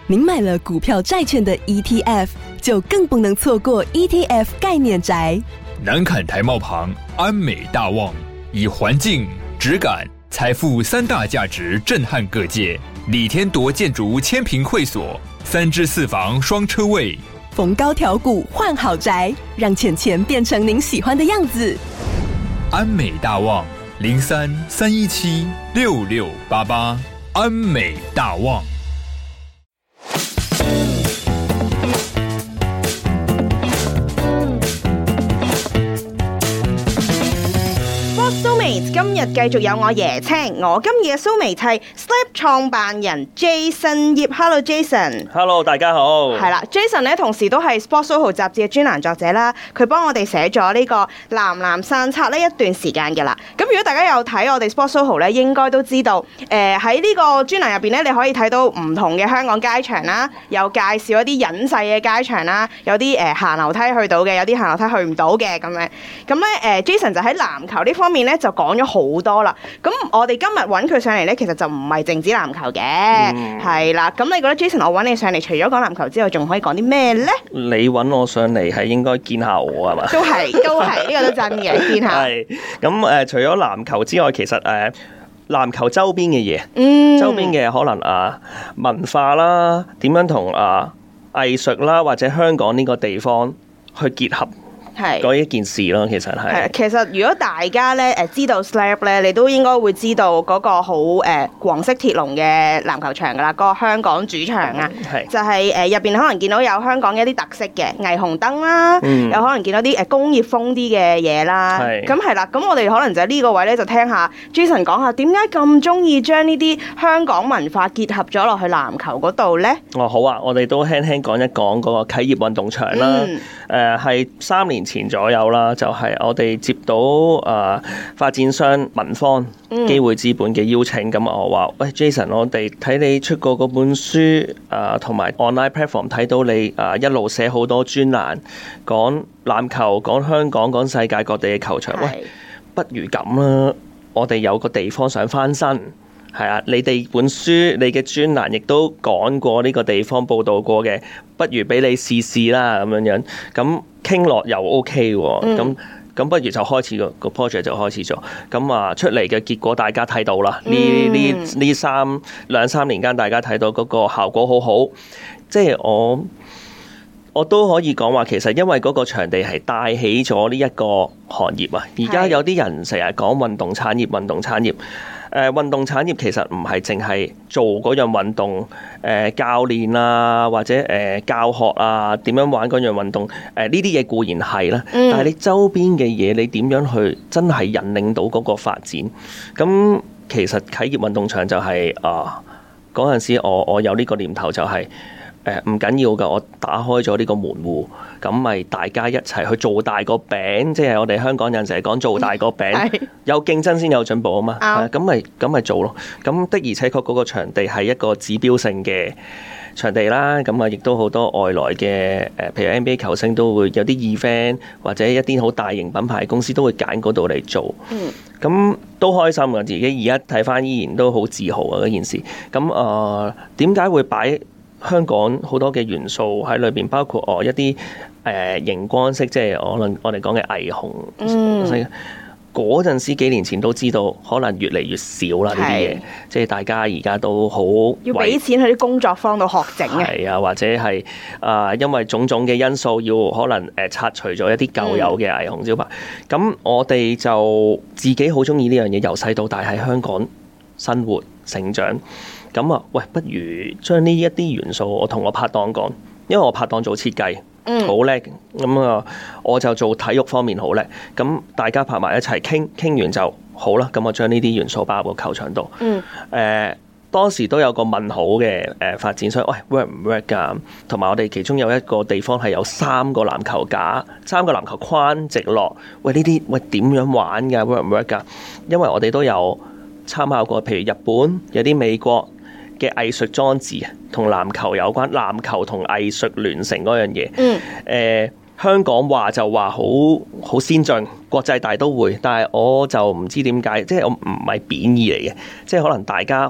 您买了股票债券的 ETF， 就更不能错过 ETF 概念宅。 南崁台贸旁安美大旺，以环境、质感、财富三大价值震撼各界。李天铎建筑千坪会所，3至4房双车位， 逢高调股换好宅，让钱钱变成您喜欢的样子。 安美大旺03-317-6688，安美大旺。 今日繼續有我椰青，我今日嘅 Soulmate 係 Slap 創辦人 Jason 葉。Hello Jason。Hello 大家好。 係啦 ，Jason 咧同時都係 Sportsoho 雜誌嘅專欄作者啦，佢幫我哋寫咗呢個藍藍散策呢一段時間嘅啦。咁如果大家有睇我哋 Sportsoho 咧，應該都知道，喺呢個專欄入邊咧，你可以睇到唔同嘅香港街場啦，有介紹一啲隱世嘅街場啦，有啲行樓梯去到嘅，有啲行樓梯去唔到嘅咁樣。咁咧Jason 就喺籃球呢方面咧就講咗好多啦，咁我哋今日揾佢上嚟咧，其實就唔係淨止籃球嘅，係啦。咁你覺得 Jason 我揾你上嚟，除咗講籃球之外，仲可以講啲咩咧？ 你揾我上嚟係應該見下我係嘛？ 都係，呢個都真嘅，見下。係咁除咗籃球之外，其實籃球周邊嘅嘢，周邊嘅可能文化啦，點樣同藝術啦，或者香港呢個地方去結合。嗰一件事咯，其實係。 其實如果大家咧知道 Slap 咧，你都應該會知道嗰個好黃色鐵籠嘅籃球場㗎啦，嗰個香港主場啊，就係入邊可能見到有香港嘅一啲特色嘅霓虹燈啦，有可能見到啲工業風啲嘅嘢啦。咁係啦，咁我哋可能就喺呢個位咧就聽下 Jason 講下點解咁中意將呢啲香港文化結合咗落去籃球嗰度咧？ 哦，好啊，我哋都輕輕講一講嗰個啟業運動場啦。係3年前左右啦，就係我哋接到發展商民方機會資本嘅邀請，咁我話喂 Jason， 我哋睇你出過嗰本書，同埋 online platform 睇到你一路寫好多專欄，講籃球、講香港、講世界各地嘅球場，喂，不如咁啦，我哋有個地方想翻身，係啊，你哋本書、你嘅專欄亦都講過呢個地方報導過嘅，不如俾你試試啦咁樣，咁傾落又 OK 喎，咁不如就開始個 project 就開始咗，咁出嚟嘅結果大家睇到啦，呢兩三年間大家睇到嗰個效果好好，即係我都可以講話，其實因為嗰個場地係帶起咗呢一個行業啊，而家有啲人成日講運動產業，運動產業其實唔係淨係做嗰樣運動，教練啊或者教學啊點樣玩嗰樣運動，呢啲嘢固然係啦，但係你周邊嘅嘢你點樣去真係引領到嗰個發展？咁其實啟業運動場就係嗰陣時我有呢個念頭就係。唔緊要㗎，我打開咗呢個門戶，咁咪大家一齊去做大個餅，即係我哋香港人成日講做大個餅，有競爭先有進步啊嘛，咁咪做咯。咁的而且確嗰個場地係一個指標性嘅場地啦，咁亦都好多外來嘅譬如 NBA 球星都會有啲 event 或者一啲好大型品牌公司都會揀嗰度嚟做，咁都開心㗎，自己而家睇返依然都好自豪啊嗰件事。咁點解會擺香港好多嘅元素喺裏邊，包括一啲熒光色，即係我哋講嘅霓虹。嗰陣時幾年前都知道，可能越嚟越少啦呢啲嘢，即係大家而家都好要俾錢去啲工作坊度學整嘅。 係啊，或者係因為種種嘅因素，要可能拆除咗一啲舊有嘅霓虹招牌。咁我哋就自己好中意呢樣嘢，由細到大喺香港生活成長。咁喂，不如將呢一啲元素，我同我拍檔講，因為我拍檔做設計，好叻，咁我就做體育方面好叻，咁大家拍埋一齊傾完就好啦。咁我將呢啲元素擺入個球場度。當時都有個問號嘅發展商，喂 work 唔 work 㗎？同埋我哋其中有一個地方係有3個籃球架、3個籃球框直落，喂呢啲點樣玩㗎 ？work 唔 work 㗎？因為我哋都有參考過，譬如日本有啲美國嘅藝術裝置同籃球有關，籃球同藝術聯成嗰樣嘢。香港話就話好先進，國際大都會，但係我就唔知點解，即係我唔係貶義嚟嘅，即係可能大家可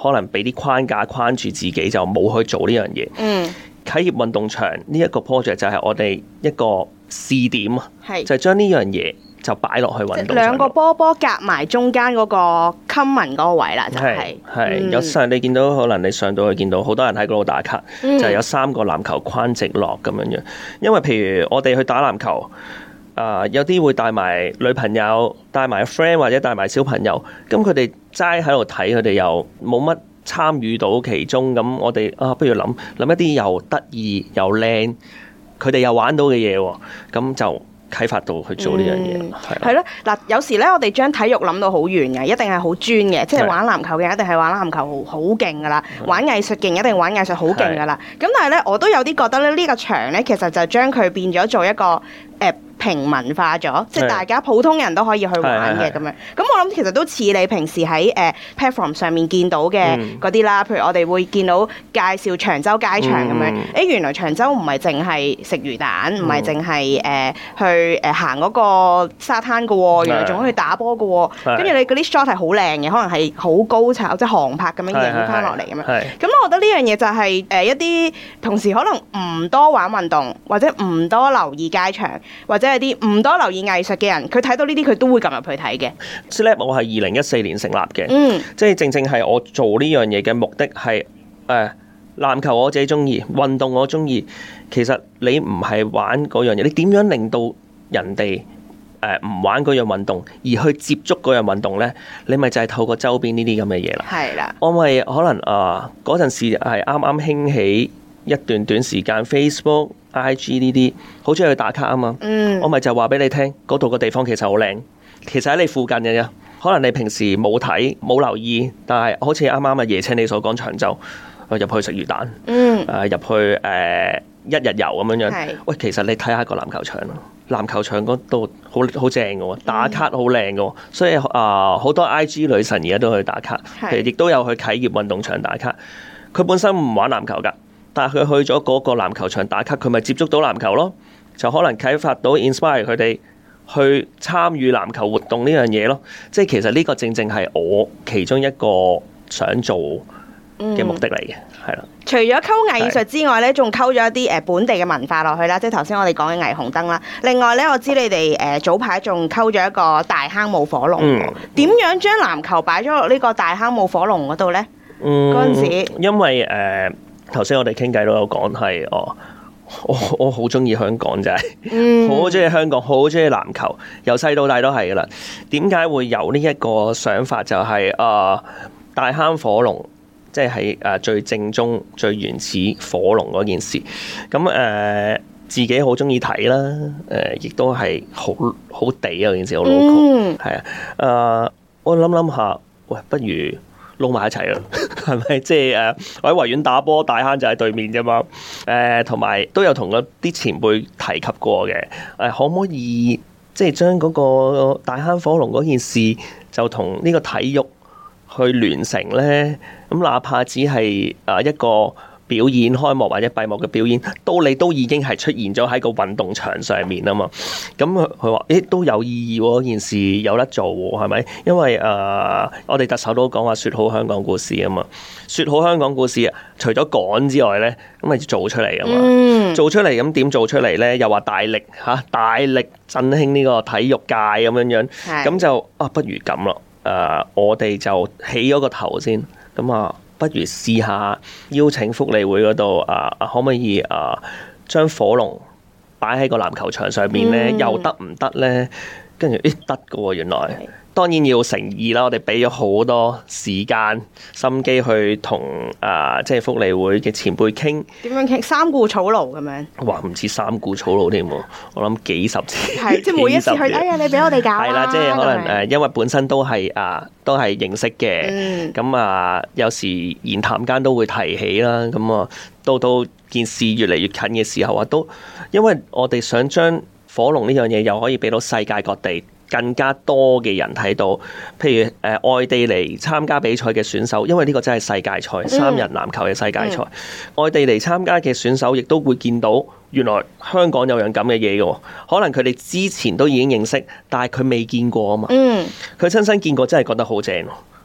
可能俾啲框架框住自己，就冇去做呢樣嘢。啟業運動場呢一個 project 就係我哋一個試點啊，就係將呢樣嘢就擺落去運動場。 兩個波夾埋中間嗰個 common 嗰個位啦，就係。 有時你見到可能你上到去見到好多人喺嗰度打卡，就係有3個籃球框直落咁樣樣。因為譬如我哋去打籃球，有啲會帶埋女朋友、帶埋 friend 或者帶埋小朋友，咁佢哋齋喺度睇，佢哋又冇乜參與到其中。咁我哋不如諗一啲又得意又靚，佢哋又玩到嘅嘢喎，咁就啟發到去做呢樣嘢。 係咯，嗱，有時咧我哋將體育諗到好遠嘅，一定係好專嘅，即係玩籃球嘅一定係玩籃球好勁噶啦，玩藝術勁一定玩藝術好勁噶啦。咁但係咧，我都有啲覺得咧，呢個場咧其實就將佢變咗做一個平民化咗，即係大家普通人都可以去玩嘅咁樣。咁我諗其實都似你平時喺platform 上面見到嘅嗰啲啦，譬如我哋會見到介紹長洲街場咁樣。原來長洲唔係淨係食魚蛋，唔係淨係去行嗰個沙灘嘅喎，原來仲可以打波嘅喎。跟住你嗰啲 shot 係好靚嘅，可能係好高炒，即係航拍咁樣影翻落嚟咁樣。咁我覺得呢樣嘢就係一啲同時可能唔多玩運動或者唔多留意街場或者係啲唔多留意藝術嘅人，佢睇到呢啲佢都會撳入去睇嘅。 SLAP 我係2014年成立嘅，即係正正係我做呢樣嘢嘅目的係籃球我自己中意，運動我中意。其實你唔係玩嗰樣嘢，你點樣令到人哋唔玩嗰樣運動，而去接觸嗰樣運動呢？你咪就係透過周邊呢啲咁嘅嘢啦。 係啦， 我咪可能嗰陣時係啱啱興起一段短時間 Facebook、IG 呢啲，好中意去打卡啊嘛。我咪就話俾你聽，嗰度個地方其實好靚，其實喺你附近嘅啫。可能你平時冇睇冇留意，但係好似啱啱啊椰青你所講長洲，入去食魚蛋，入去一日遊咁樣樣。喂，其實你睇下個籃球場咯，籃球場嗰度好正嘅喎，打卡好靚嘅喎，所以好多 IG 女神而家都去打卡，其實亦都有去啟業運動場打卡。佢本身唔玩籃球㗎，但係佢去咗嗰個籃球場打卡，佢咪接觸到籃球咯，就可能啟發到 inspire 佢哋去參與籃球活動呢樣嘢咯。即係其實呢個正正係我其中一個想做嘅目的嚟嘅，係啦。 除咗溝藝術之外咧，仲溝咗一啲本地嘅文化落去啦，即係頭先我哋講嘅霓虹燈啦。另外咧，我知你哋早排仲溝咗一個大坑舞火龍，點樣將籃球擺咗落呢個大坑舞火龍嗰度咧？嗰陣時， 因為頭先我哋傾偈都有講係我好中意香港，就係好中意香港，好中意籃球，由細到大都係噶啦。點解會有呢一個想法？就係大坑火龍，即係喺最正宗、最原始火龍嗰件事。咁自己好中意睇啦，亦都係好地啊件事，好 local。係啊，我諗下，喂，不如撈埋一齊啦，係咪？即係我喺維園打波，大坑就喺對面啫嘛。同埋都有同嗰啲前輩提及過嘅，可唔可以即係將嗰個大坑火龍嗰件事就同呢個體育去聯成咧？咁哪怕只係一個表演開幕或者閉幕嘅表演，你都已經係出現咗喺個運動場上面啊嘛。咁佢話都有意義喎，件事有得做喎，係咪？因為我哋特首都講話説好香港故事啊嘛。説好香港故事，除咗講之外咧，咁咪做出嚟啊嘛。做出嚟咁點做出嚟咧？又話大力振興呢個體育界咁樣樣。咁就不如咁咯。我哋就起咗個頭先。咁不如試下邀請福利會嗰度可唔可以將火龍擺喺個籃球場上面咧？又得唔得咧？跟住得㗎喎，原來。當然要誠意啦，我哋俾咗好多時間心機去同即係福利會嘅前輩傾。點樣傾？三顧草廬咁樣。哇，唔似三顧草廬添喎，我諗幾十次。係，即係每一次去，哎呀，你俾我哋搞啦。係啦，即係可能因為本身都係認識嘅，咁有時言談間都會提起啦。咁到件事越嚟越近嘅時候都因為我哋想將火龍呢樣嘢又可以俾到世界各地更加多嘅人睇到，譬如外地嚟參加比賽嘅選手，因為呢個真係世界賽，三人籃球嘅世界賽，外地嚟參加嘅選手亦都會見到原來香港有樣咁嘅嘢嘅，可能佢哋之前都已經認識，但係佢未見過啊嘛，佢親身見過真係覺得好正。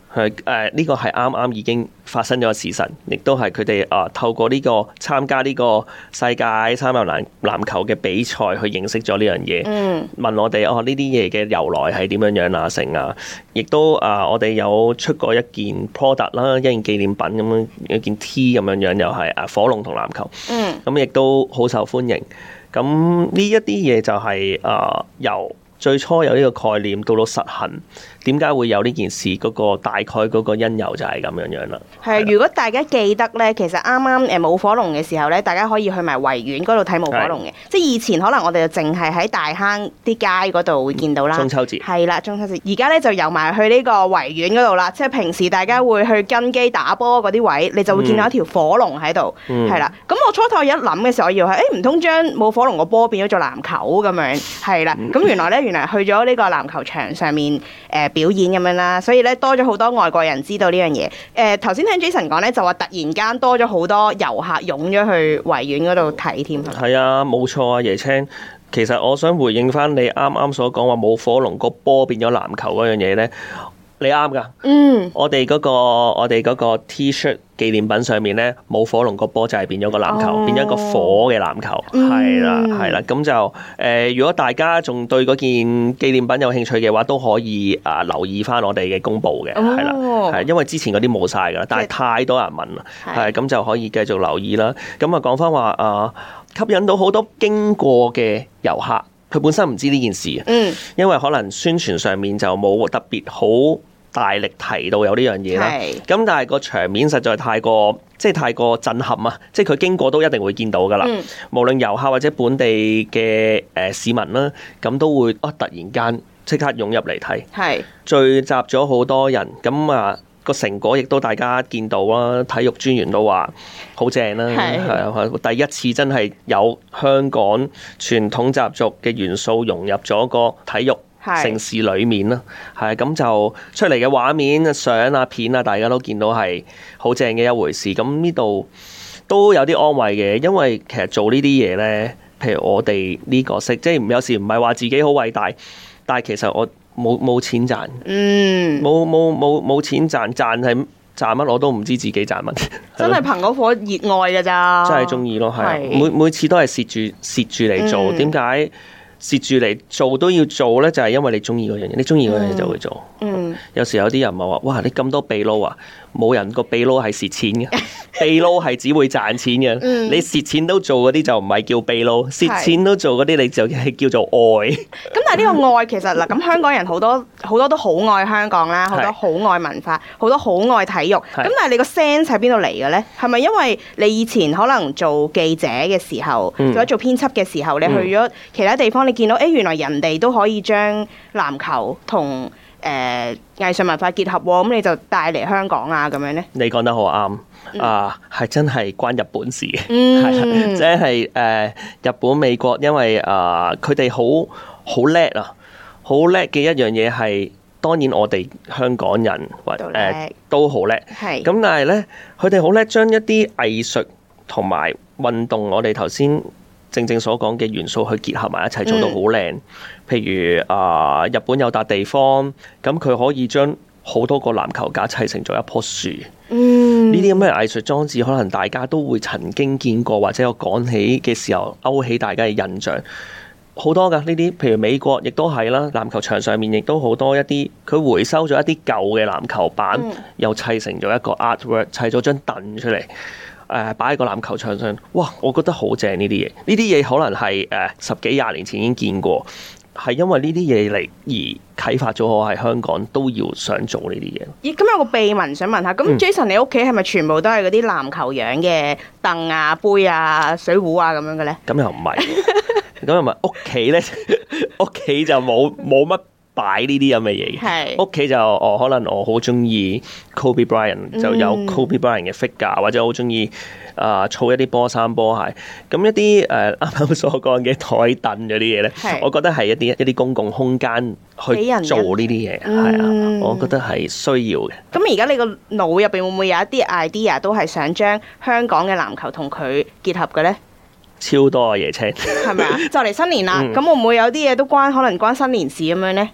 呢個係啱啱已經發生咗嘅事實，亦都係佢哋透過呢個參加呢個世界三人籃球嘅比賽去認識咗呢樣嘢。問我哋呢啲嘢嘅由來係點樣啊成啊，亦都我哋有出過一件 product 啦，一件紀念品咁樣，一件 T 咁樣又係火龍同籃球。咁亦都好受歡迎。咁呢一啲嘢就係由最初有呢個概念到實行，點解會有呢件事？嗰個大概嗰個因由就係咁樣啦。 係，如果大家記得咧，其實啱啱舞火龍嘅時候咧，大家可以去埋維園嗰度睇舞火龍嘅。即係以前可能我哋就淨係喺大坑啲街嗰度會見到啦。 中秋節係啦，中秋節。而家咧就遊埋去呢個維園嗰度啦。即係平時大家會去跟機打波嗰啲位，你就會見到一條火龍喺度。係啦。咁我初頭一諗嘅時候，我以為係唔通將舞火龍個波變咗做籃球咁樣？係啦。咁原來去咗呢個籃球場上面表演咁樣啦，所以咧多咗好多外國人知道呢樣嘢。頭先聽 Jason 講咧，就話突然間多咗好多遊客湧咗去維園嗰度睇添。 係啊，冇錯啊，椰青。其實我想回應翻你啱啱所講話舞火龍個波變咗籃球嗰樣嘢咧，你啱噶。我哋嗰個 T-shirt 紀念品上面咧，舞火龍個波就係變咗個籃球，變咗一個火嘅籃球。係啦。咁就如果大家仲對嗰件紀念品有興趣嘅話，都可以留意翻我哋嘅公佈嘅。係啦，係因為之前嗰啲冇晒㗎啦，但係太多人問啦，係咁就可以繼續留意啦。咁講翻話吸引到好多經過嘅遊客，佢本身唔知呢件事。因為可能宣傳上面就冇特別好大力提到有呢樣嘢啦，咁但係個場面實在太過震撼啊！即係佢經過都一定會見到噶啦，無論遊客或者本地嘅市民啦，咁都會突然間即刻湧入嚟睇，聚集咗好多人，咁個成果亦都大家見到啦。體育專員都話好正啦，係第一次真係有香港傳統習俗嘅元素融入咗個體育城市裏面啦，係咁就出嚟嘅畫面、相啊、片啊，大家都見到係好正嘅一回事。咁呢度都有啲安慰嘅，因為其實做呢啲嘢呢，譬如我哋呢個識，即係有時唔係話自己好偉大，但係其實我冇錢賺，冇錢賺係賺乜我都唔知自己賺乜， 真係憑嗰顆熱愛㗎咋， 真係中意咯，係每次都係蝕住嚟做，點解？蝕住嚟做都要做咧，就係因為你中意嗰樣嘢，你中意嗰樣嘢就會做。有時有啲人咪話：哇，你咁多秘撈啊！冇人個秘撈係蝕錢嘅，秘撈係只會賺錢嘅。你蝕錢都做嗰啲就唔係叫秘撈，蝕錢都做嗰啲你就係叫做愛。 咁但係呢個愛其實嗱，咁香港人好多都好愛香港啦，好多好愛文化，好多好愛體育。咁但係你個 sense 喺邊度嚟嘅咧？係咪因為你以前可能做記者嘅時候，或者做編輯嘅時候，你去咗其他地方，你見到原來人哋都可以將籃球同藝術文化結合喎，咁你就帶嚟香港啊咁樣咧？你講得好啱係真係關日本事嘅，係即係日本、美國，因為佢哋好叻啊，好叻嘅一樣嘢係，當然我哋香港人都好叻，係咁，但係咧佢哋好叻將一啲藝術同埋運動，我哋頭先正所講嘅元素去結合埋一齊，做到好靚。譬如日本有笪地方，咁佢可以將好多個籃球架砌成咗一棵樹。呢啲咁嘅藝術裝置，可能大家都會曾經見過，或者有講起嘅時候勾起大家嘅印象。好多㗎呢啲，譬如美國亦都係啦，籃球場上面亦都好多一啲，佢回收咗一啲舊嘅籃球板，又砌成咗一個 artwork， 砌咗張凳出嚟。擺喺個籃球場上，哇！我覺得好正呢啲嘢，呢啲嘢可能係10幾20年前已經見過，係因為呢啲嘢嚟而啟發咗我喺香港都要想做呢啲嘢。 咦？咁有個秘聞想問下，咁 Jason 你屋企係咪全部都係嗰啲籃球樣嘅凳啊、杯啊、水壺啊咁樣嘅咧？ 咁又唔係，咁又唔係屋企咧，屋企就冇乜擺呢啲咁嘅嘢嘅，屋企就可能我好中意 Kobe Bryant， 就有 Kobe Bryant 嘅 figure， 或者好中意儲一啲波衫波鞋，咁一啲啱啱所講嘅台凳嗰啲嘢咧，我覺得係一啲公共空間去做呢啲嘢，係啊，我覺得係需要嘅。 咁而家你個腦入邊會唔會有一啲 idea 都係想將香港嘅籃球同佢結合嘅咧？ 超多啊，椰青， 係咪啊？就嚟新年啦，咁會唔會有啲嘢都可能關新年事咁樣咧？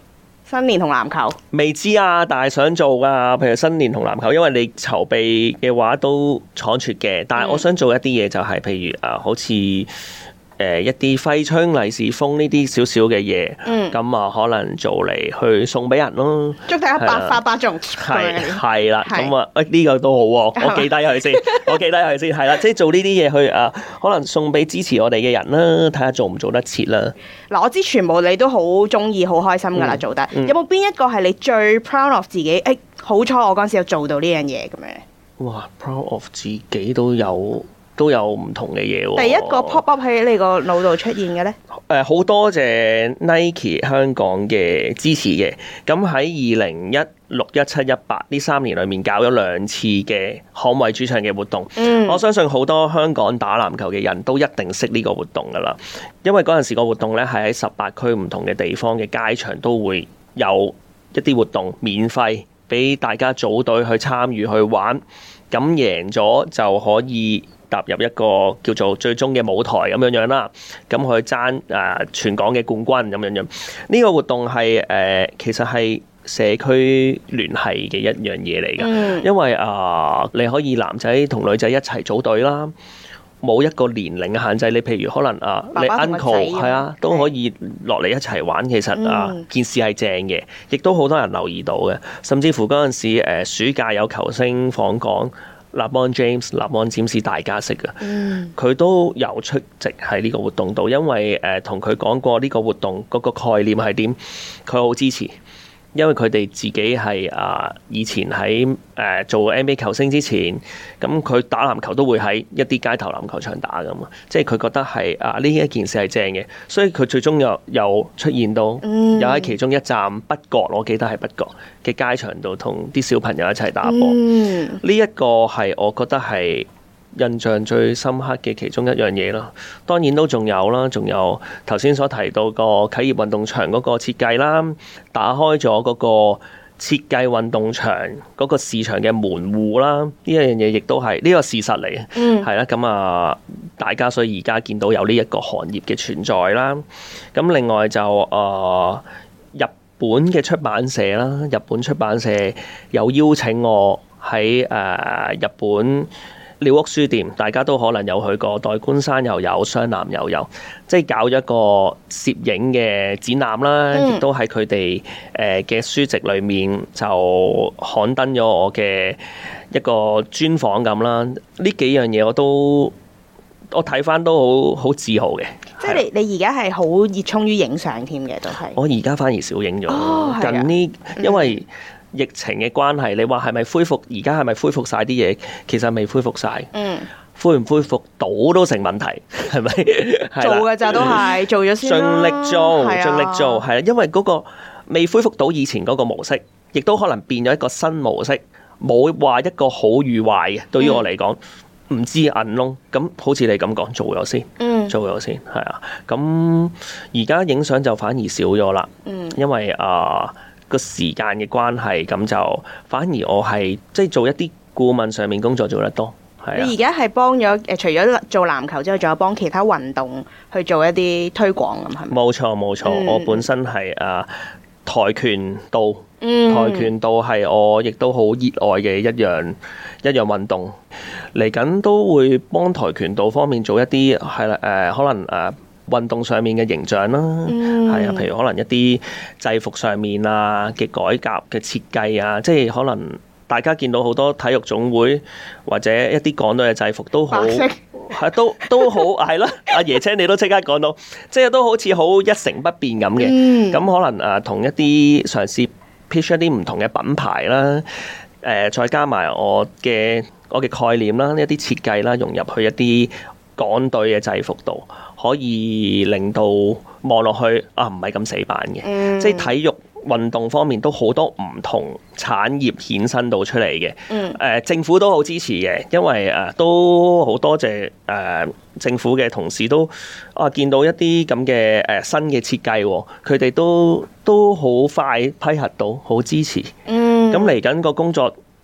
新年同籃球未知啊，但係想做噶。譬如新年同籃球，因為你籌備嘅話都倉促嘅，但係我想做一啲嘢就係譬如好似一啲揮春、利是封呢啲少少嘅嘢，咁啊可能做嚟去送俾人咯。 祝大家百發百中。 係啦，咁啊呢個都好喎，我記低佢先，我記低佢先，係啦，即係做呢啲嘢去可能送俾支持我哋嘅人啦，睇下做唔做得切啦。 嗱，我知全部你都好中意、好開心噶啦，做得。有冇邊一個係你最 proud of 自己？好彩我嗰陣時有做到呢樣嘢咁樣。 哇 ，proud of 自己都有唔同嘅嘢喎。 第一個 pop up 喺你個腦度出現嘅咧？ 好多謝 Nike 香港嘅支持嘅。咁喺2016、17、18呢3年裏面搞咗2次嘅捍衛主場嘅活動。我相信好多香港打籃球嘅人都一定識呢個活動噶啦，因為嗰陣時個活動咧係喺18區唔同嘅地方嘅街場都會有一啲活動免費俾大家組隊去參與去玩，咁贏咗就可以踏入一個叫做最終嘅舞台咁樣啦，咁去爭全港嘅冠軍咁樣。呢個活動係其實係社區聯繫嘅一樣嘢嚟㗎，因為你可以男仔同女仔一齊組隊啦，冇一個年齡嘅限制。你譬如可能你 uncle 係啊，都可以落嚟一齊玩。其實件事係正嘅，亦都好多人留意到嘅。甚至乎嗰陣時暑假有球星訪港。LeBron James 大家識嘅，佢都有出席喺呢個活動度，因為同佢講過呢個活動嗰個概念係點，佢好支持。因為佢哋自己係以前喺做 NBA 球星之前，咁佢打籃球都會喺一啲街頭籃球場打㗎嘛，即係佢覺得係呢一件事係正嘅，所以佢最終又出現到，又喺其中一站北角，我記得係北角嘅街場度同啲小朋友一齊打波。呢一個係我覺得係印象最深刻嘅其中一樣嘢咯，當然都仲有啦，仲有頭先所提到個啟業運動場嗰個設計啦，打開咗嗰個設計運動場嗰個市場嘅門戶啦，呢一樣嘢亦都係呢個事實嚟嘅，係啦，咁大家所以而家見到有呢一個行業嘅存在啦，咁另外就日本嘅出版社啦，日本出版社有邀請我喺日本廖屋書店，大家都可能有去過，代官山又有，湘南又有，即係搞咗一個攝影嘅展覽啦，亦都喺佢哋嘅書籍裏面就刊登咗我嘅一個專訪咁啦。呢幾樣嘢我睇翻都好自豪嘅。 即係你而家係好熱衷於影相添嘅，都係。我而家反而少影咗，近呢因為疫情嘅關係，你話係咪恢復？而家係咪恢復晒啲嘢？其實未恢復晒。恢唔恢復到都成問題，係咪？ 做嘅咋都係做咗先啦。盡力做，係啦，因為嗰個未恢復到以前嗰個模式，亦都可能變咗一個新模式，冇話一個好與壞嘅。對於我嚟講，唔知銀窿咁，好似你咁講，做咗先，做咗先，係啊。咁而家影相就反而少咗啦，因為個時間嘅關係，咁就反而我係即係做一啲顧問上面工作做得多。係啊， 你而家係幫咗除咗做籃球之外，仲有幫其他運動去做一啲推廣咁，係咪？冇錯，我本身係跆拳道，跆拳道係我亦都好熱愛嘅一樣運動。嚟緊都會幫跆拳道方面做一啲係啦，可能運動上面嘅形象啦，係啊，譬如可能一啲制服上面嘅改革嘅設計啊，即係可能大家見到好多體育總會或者一啲港隊嘅制服都好，係都好係啦。阿爺青你都即刻講到，即係都好似好一成不變咁嘅。咁可能同一啲嘗試 pitch 一啲唔同嘅品牌啦，再加埋我嘅概念啦，一啲設計啦，融入去一啲港隊嘅制服度，可以令到望落去唔係咁死板嘅，即係體育運動方面都好多唔同產業衍生到出嚟嘅。政府都好支持嘅，因為都好多謝政府嘅同事都見到一啲咁嘅新嘅設計，佢哋都好快批核到，好支持。咁嚟緊個工作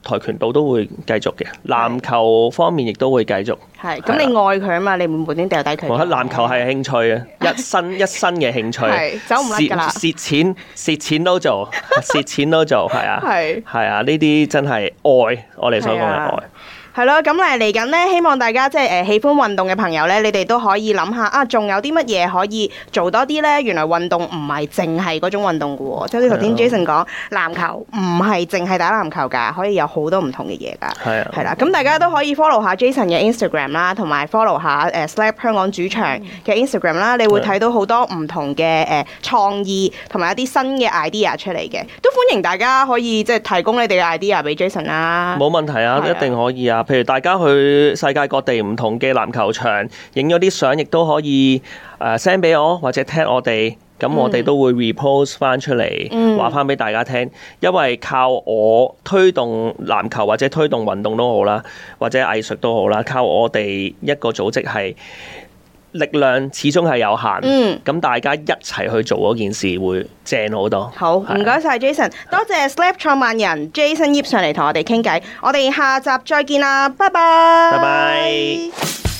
跆拳道都會繼續嘅，籃球方面亦都會繼續。 係，咁你愛佢啊嘛，你唔會無端掉低佢。 我覺得籃球係興趣啊，一生嘅興趣， 係走唔甩㗎啦。 蝕錢都做，蝕錢都做，係啊，係啊，呢啲真係愛，我哋所講嘅愛。 係咯，咁嚟緊咧，希望大家即係喜歡運動嘅朋友咧，你哋都可以諗下啊，仲有啲乜嘢可以做多啲咧？原來運動唔係淨係嗰種運動嘅喎，即係好似頭先 Jason 講，籃球唔係淨係打籃球㗎，可以有好多唔同嘅嘢㗎。 係啊， 係啦，咁大家都可以 follow 下 Jason 嘅 Instagram 啦，同埋 follow 下Slap 香港主場嘅 Instagram 啦，你會睇到好多唔同嘅創意同埋一啲新嘅 idea 出嚟嘅，都歡迎大家可以即係提供你哋嘅 idea 俾 Jason 啦。 冇問題啊，一定可以啊。譬如大家去世界各地唔同嘅籃球場影咗啲相，亦都可以send 俾我或者 tag 我哋，咁我哋都會 repost 翻出嚟，話翻俾大家聽。因為靠我推動籃球或者推動運動都好啦，或者藝術都好啦，靠我哋一個組織係力量始終係有限，咁大家一齊去做嗰件事會正好多。 好，唔該晒 Jason， 多謝 Slap 創辦人 Jason Yip 上嚟同我哋傾偈，我哋下集再見啦，拜拜。 拜拜。